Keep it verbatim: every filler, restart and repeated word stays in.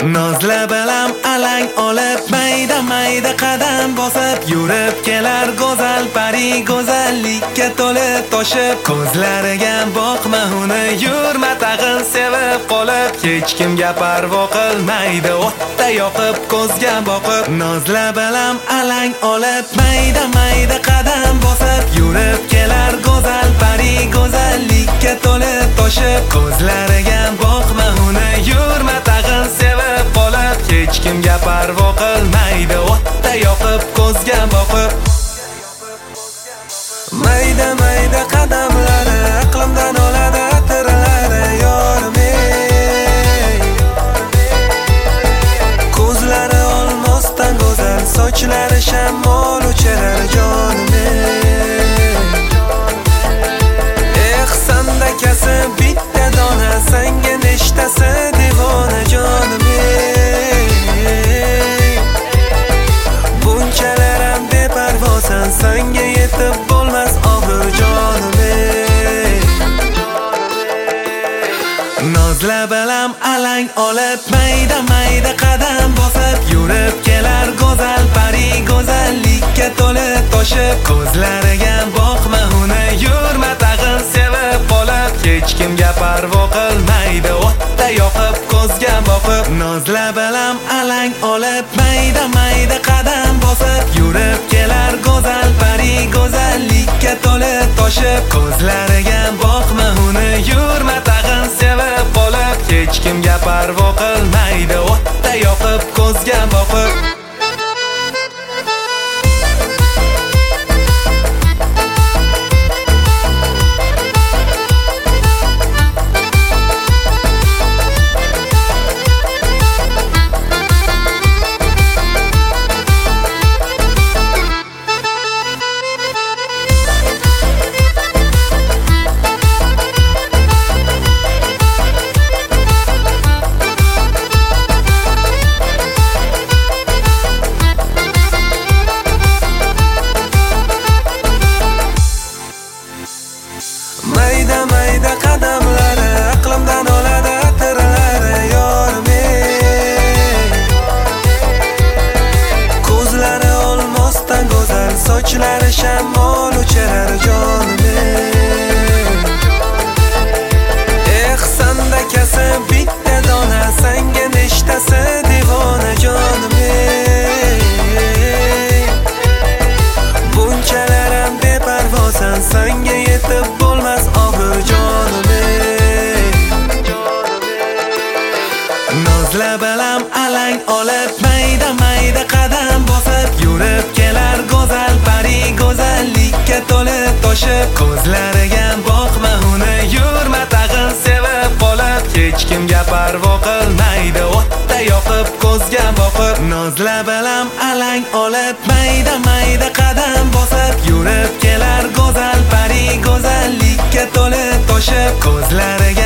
Nozla balam alang olib mayda mayda qadam bosib yurib kelar go'zal pari go'zallikka to'lib toshib ko'zlariga boqma uni yurma tag'in sevib qolib hech kimga parvo qilmaydi o'tda yoqib ko'zga boqib nozla balam alang olib mayda mayda qadam bosib yurib kelar go'zal pari go'zallikka to'lib toshib ko'zlariga boqma uni yurma tag'in sevib qolib hech kimga parvo qilmaydi o'tda yoqib ko'zga boqib mayda mayda qadamlari aqlimdan oladi atirlari yorim ey ko'zlari olmosdan go'zal sochlari shamol uchirar jonim ey ehsonda kasib bitta dona sanga nechtasi devona jonim ey bunchalar ham beparvosan sanga yetib bo'lmas og'ir jonim ey nozla balam alang olib mayda mayda qadam bosib yurib kelar go'zal pari go'zallikka to'lib toshib ko'zlariga boqma uni yurma tag'in sevib qolib hech kimga parvo qilmaydi o'tda yoqib ko'zga boqib nozla balam alang olib mayda mayda qadam bosib yurib kelar go'zal pari go'zallikka to'lib toshib ko'zlariga boqma uni yurma tag'in sevib qolib hech kimga parvo qilmaydi o'tda yoqib ko'zga boqib mayda mayda qadamlari aqlimdan oladi atirlari yorim ey ko'zlari olmosdan go'zal sochlari shamol uchirar jonim ey ehsonda kasib bitta dona sanga nechtasi devona jonim ey bunchalar ham beparvosan sanga yetib bo'lmas og'ir jonim ey nozla balam alang olib mayda mayda qadam bosib yurib kelar go'zal pari go'zallikka to'lib toshib ko'zlariga boqma uni yurma tag'in sevib qolib hech kimga parvo qilmaydi o'tda yoqib ko'zga boqib nozla balam alang olib mayda mayda qadam bosib yurib kelar go'zal pari go'zallikka to'lib toshib ko'zlariga